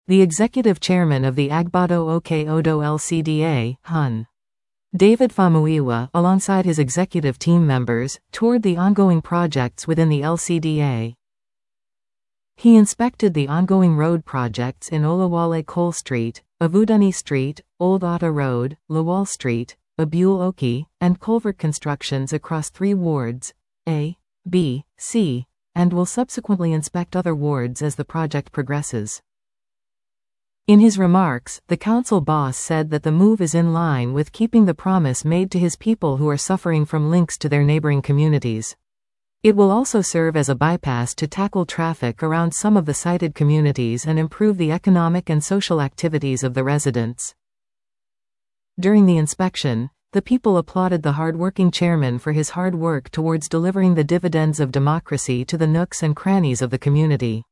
the executive chairman of the Agbado Oke Odo LCDA, Hun. David Famuyiwa, alongside his executive team members, toured the ongoing projects within the LCDA. He inspected the ongoing road projects in Olawale Cole Street, Avudani Street, Old Otta Road, Lawal Street, Abule Oki, and culvert constructions across 3 wards, A, B, C, and will subsequently inspect other wards as the project progresses. In his remarks, the council boss said that the move is in line with keeping the promise made to his people who are suffering from links to their neighboring communities. It will also serve as a bypass to tackle traffic around some of the cited communities and improve the economic and social activities of the residents. During the inspection, the people applauded the hard-working chairman for his hard work towards delivering the dividends of democracy to the nooks and crannies of the community.